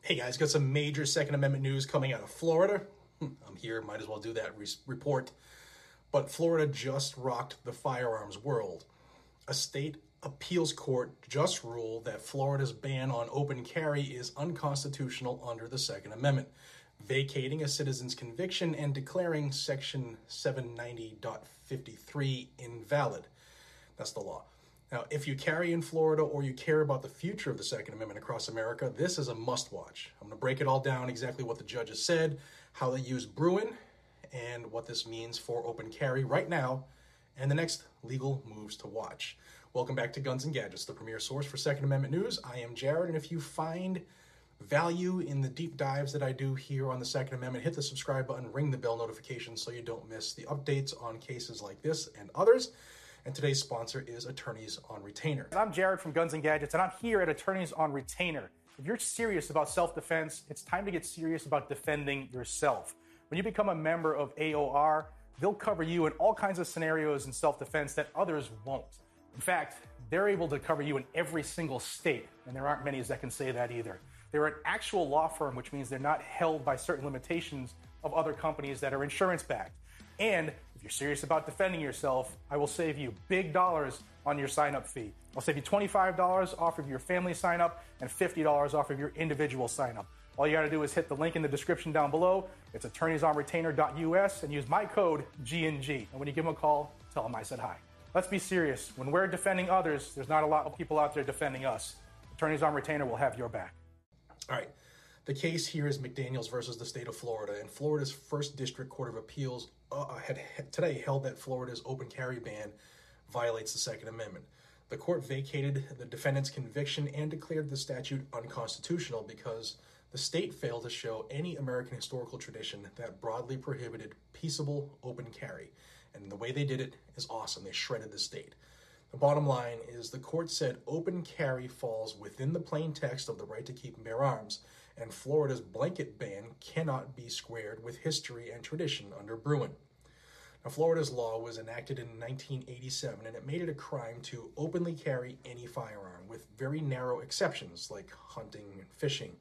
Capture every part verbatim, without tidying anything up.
Hey guys, got some major Second Amendment news coming out of Florida. I'm here, might as well do that re- report. But Florida just rocked the firearms world. A state appeals court just ruled that Florida's ban on open carry is unconstitutional under the Second Amendment, vacating a citizen's conviction and declaring Section seven ninety point fifty-three invalid. That's the law. Now, if you carry in Florida or you care about the future of the Second Amendment across America, this is a must-watch. I'm going to break it all down, exactly what the judges said, how they use Bruen, and what this means for open carry right now, and the next legal moves to watch. Welcome back to Guns and Gadgets, the premier source for Second Amendment news. I am Jared, and if you find value in the deep dives that I do here on the Second Amendment, hit the subscribe button, ring the bell notification so you don't miss the updates on cases like this and others. And today's sponsor is Attorneys on Retainer. I'm Jared from Guns and Gadgets, and I'm here at Attorneys on Retainer. If you're serious about self-defense, it's time to get serious about defending yourself. When you become a member of A O R, they'll cover you in all kinds of scenarios in self-defense that others won't. In fact, they're able to cover you in every single state, and there aren't many that can say that either. They're an actual law firm, which means they're not held by certain limitations of other companies that are insurance-backed. And if you're serious about defending yourself, I will save you big dollars on your sign-up fee. I'll save you twenty-five dollars off of your family sign-up and fifty dollars off of your individual sign-up. All you got to do is hit the link in the description down below. It's attorneys on retainer dot U S and use my code G N G. And when you give them a call, tell them I said hi. Let's be serious. When we're defending others, there's not a lot of people out there defending us. Attorneys on Retainer will have your back. All right. The case here is McDaniels versus the state of Florida, and Florida's First District Court of Appeals uh, had, had today held that Florida's open carry ban violates the Second Amendment. The court vacated the defendant's conviction and declared the statute unconstitutional because the state failed to show any American historical tradition that broadly prohibited peaceable open carry. And the way they did it is awesome. They shredded the state. The bottom line is the court said open carry falls within the plain text of the right to keep and bear arms, and Florida's blanket ban cannot be squared with history and tradition under Bruen. Now, Florida's law was enacted in nineteen eighty-seven, and it made it a crime to openly carry any firearm, with very narrow exceptions like hunting and fishing.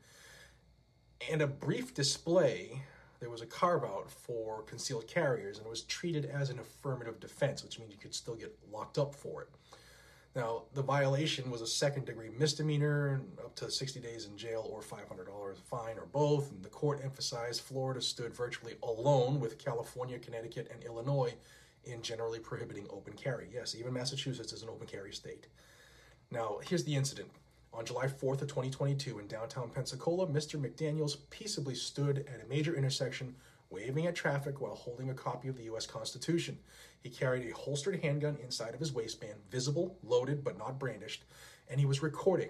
And a brief display, there was a carve-out for concealed carriers, and it was treated as an affirmative defense, which means you could still get locked up for it. Now, the violation was a second-degree misdemeanor, up to sixty days in jail or five hundred dollars fine, or both. And the court emphasized Florida stood virtually alone with California, Connecticut, and Illinois in generally prohibiting open carry. Yes, even Massachusetts is an open carry state. Now, here's the incident. On July fourth of twenty twenty-two in downtown Pensacola, Mister McDaniels peaceably stood at a major intersection waving at traffic while holding a copy of the U S Constitution. He carried a holstered handgun inside of his waistband, visible, loaded, but not brandished, and he was recording.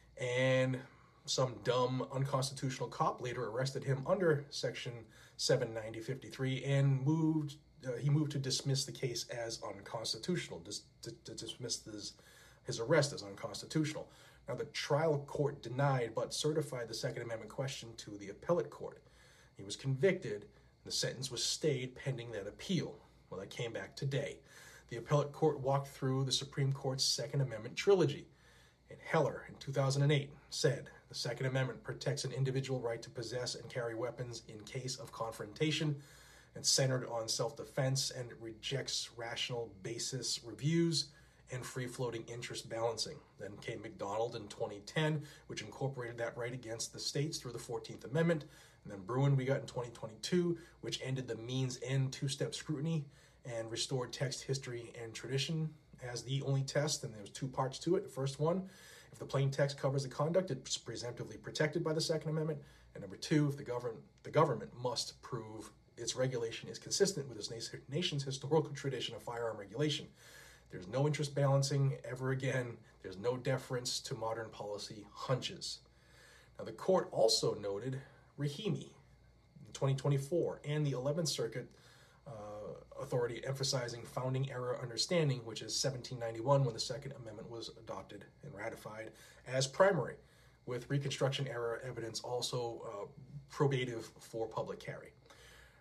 And some dumb, unconstitutional cop later arrested him under Section seven ninety point fifty-three and moved. Uh, he moved to dismiss the case as unconstitutional, dis- to, to dismiss his, his arrest as unconstitutional. Now, the trial court denied but certified the Second Amendment question to the appellate court. He was convicted, and the sentence was stayed pending that appeal. Well, that came back today. The appellate court walked through the Supreme Court's Second Amendment trilogy. And Heller, in two thousand eight, said, the Second Amendment protects an individual right to possess and carry weapons in case of confrontation and centered on self-defense, and it rejects rational basis reviews and free-floating interest balancing. Then came McDonald in twenty ten, which incorporated that right against the states through the fourteenth Amendment. And then Bruen we got in twenty twenty-two, which ended the means-end two-step scrutiny and restored text, history, and tradition as the only test. And there was two parts to it. The first one, if the plain text covers the conduct, it's presumptively protected by the Second Amendment. And number two, if the government, the government must prove its regulation is consistent with its nation's historical tradition of firearm regulation. There's no interest balancing ever again. There's no deference to modern policy hunches. Now, the court also noted Rahimi in twenty twenty-four and the eleventh Circuit uh, authority emphasizing founding era understanding, which is seventeen ninety-one when the Second Amendment was adopted and ratified, as primary, with Reconstruction era evidence also uh, probative for public carry.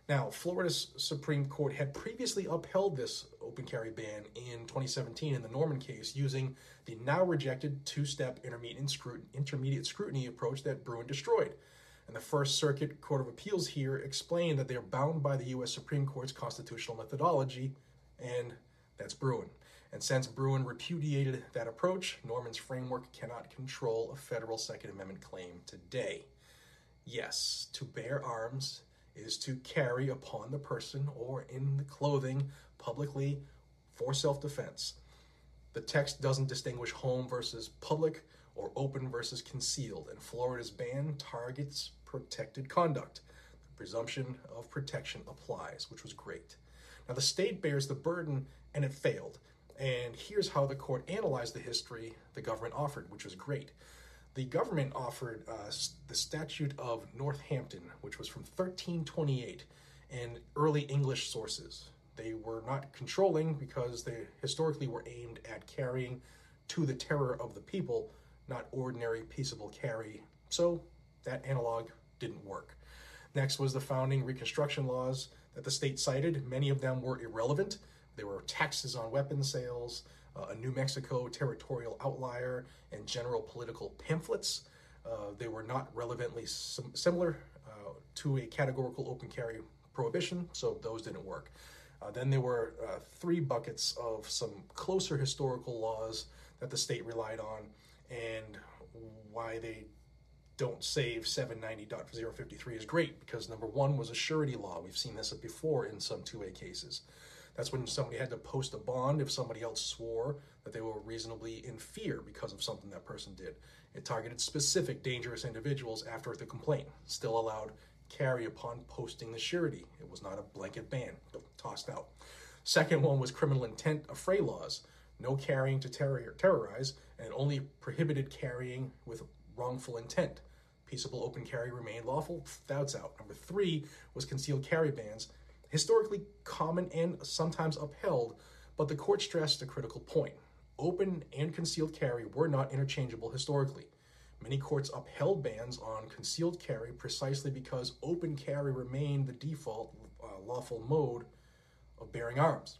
Now, Florida's Supreme Court had previously upheld this open carry ban in twenty seventeen in the Norman case using the now rejected two-step intermediate scrutiny, intermediate scrutiny approach that Bruen destroyed. And the First Circuit Court of Appeals here explained that they are bound by the U S Supreme Court's constitutional methodology, and that's Bruen. And since Bruen repudiated that approach, Norman's framework cannot control a federal Second Amendment claim today. Yes, to bear arms is to carry upon the person or in the clothing publicly for self-defense. The text doesn't distinguish home versus public or open versus concealed, and Florida's ban targets protected conduct. The presumption of protection applies, which was great. Now, the state bears the burden, and it failed. And here's how the court analyzed the history the government offered, which was great. The government offered uh, the Statute of Northampton, which was from thirteen twenty-eight, and early English sources. They were not controlling because they historically were aimed at carrying to the terror of the people, not ordinary peaceable carry. So that analog didn't work. Next was the founding Reconstruction laws that the state cited. Many of them were irrelevant. There were taxes on weapons sales, uh, a New Mexico territorial outlier, and general political pamphlets. Uh, they were not relevantly sim- similar uh, to a categorical open carry prohibition, so those didn't work. Uh, then there were uh, three buckets of some closer historical laws that the state relied on, and why they don't save seven ninety point oh fifty-three is great, because number one was a surety law. We've seen this before in some two A cases. That's when somebody had to post a bond if somebody else swore that they were reasonably in fear because of something that person did. It targeted specific dangerous individuals after the complaint, still allowed carry upon posting the surety. It was not a blanket ban, tossed out. Second one was criminal intent affray laws. No carrying to terror, terrorize, and only prohibited carrying with wrongful intent. Peaceable open carry remained lawful, that's out. Number three was concealed carry bans, historically common and sometimes upheld, but the court stressed a critical point. Open and concealed carry were not interchangeable historically. Many courts upheld bans on concealed carry precisely because open carry remained the default uh, lawful mode of bearing arms.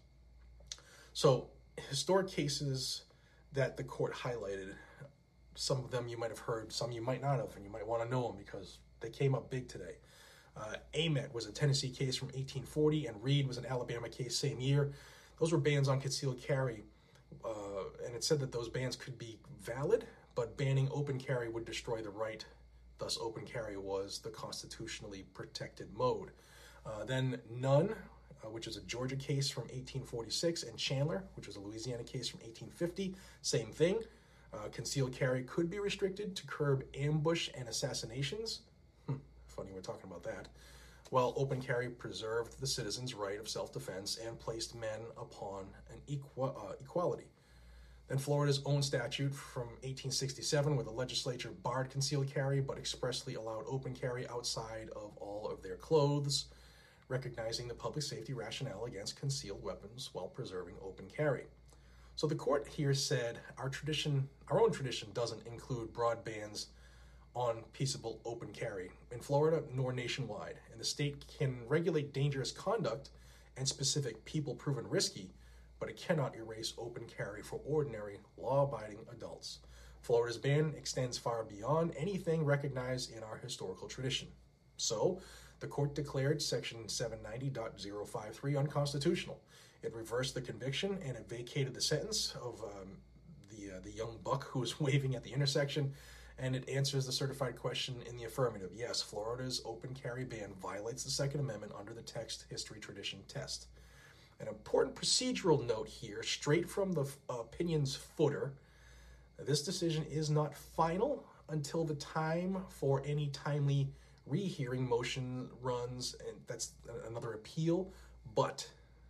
So, historic cases that the court highlighted, some of them you might have heard, some you might not have, and you might want to know them because they came up big today. Uh, Amet was a Tennessee case from eighteen forty, and Reed was an Alabama case same year. Those were bans on concealed carry, uh, and it said that those bans could be valid, but banning open carry would destroy the right. Thus, open carry was the constitutionally protected mode. Uh, then Nunn, uh, which is a Georgia case from eighteen forty-six, and Chandler, which was a Louisiana case from eighteen fifty, same thing. Uh, concealed carry could be restricted to curb ambush and assassinations. Hmm, funny we're talking about that. While open carry preserved the citizens' right of self-defense and placed men upon an equa- uh, equality. Then Florida's own statute from eighteen sixty-seven, where the legislature barred concealed carry but expressly allowed open carry outside of all of their clothes, recognizing the public safety rationale against concealed weapons while preserving open carry. So the court here said our tradition, our own tradition, doesn't include broad bans on peaceable open carry in Florida nor nationwide, and the state can regulate dangerous conduct and specific people proven risky, but it cannot erase open carry for ordinary, law-abiding adults. Florida's ban extends far beyond anything recognized in our historical tradition. So, the court declared Section seven ninety point oh five three unconstitutional. It reversed the conviction and it vacated the sentence of um, the uh, the young buck who was waving at the intersection, and it answers the certified question in the affirmative. Yes, Florida's open carry ban violates the Second Amendment under the text, history, tradition test. An important procedural note here, straight from the uh, opinion's footer. This decision is not final until the time for any timely rehearing motion runs, and that's another appeal. But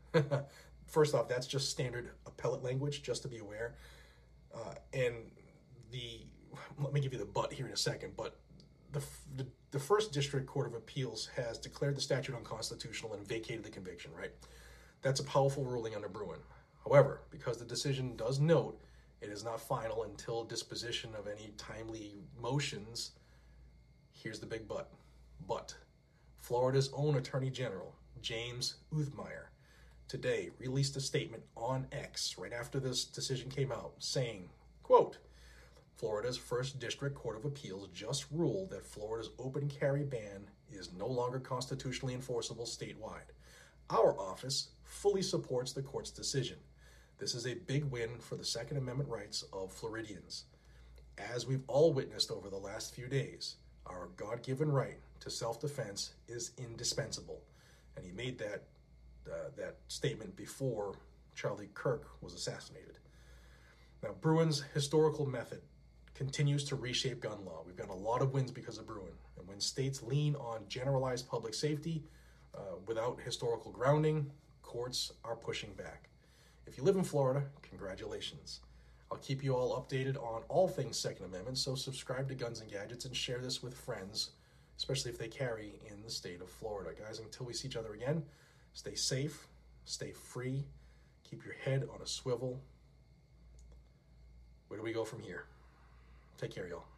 first off, that's just standard appellate language, just to be aware. Uh, and the let me give you the but here in a second. But the, the the First District Court of Appeals has declared the statute unconstitutional and vacated the conviction. Right. That's a powerful ruling under Bruen. However, because the decision does note it is not final until disposition of any timely motions, here's the big but. But Florida's own Attorney General, James Uthmeier, today released a statement on X right after this decision came out, saying, quote, Florida's First District Court of Appeals just ruled that Florida's open carry ban is no longer constitutionally enforceable statewide. Our office fully supports the court's decision. This is a big win for the Second Amendment rights of Floridians. As we've all witnessed over the last few days, our God-given right to self-defense is indispensable. And he made that uh, that statement before Charlie Kirk was assassinated. Now, Bruin's historical method continues to reshape gun law. We've got a lot of wins because of Bruin. And when states lean on generalized public safety uh, without historical grounding, courts are pushing back. If you live in Florida, congratulations. I'll keep you all updated on all things Second Amendment, so subscribe to Guns and Gadgets and share this with friends, especially if they carry in the state of Florida. Guys, until we see each other again, stay safe, stay free, keep your head on a swivel. Where do we go from here? Take care, y'all.